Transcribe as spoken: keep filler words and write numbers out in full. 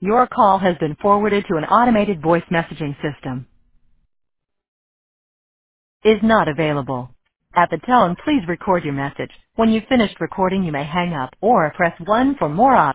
Your call has been forwarded to an automated voice messaging system. Is not available. At the tone, please record your message. When you've finished recording, you may hang up or press one for more options.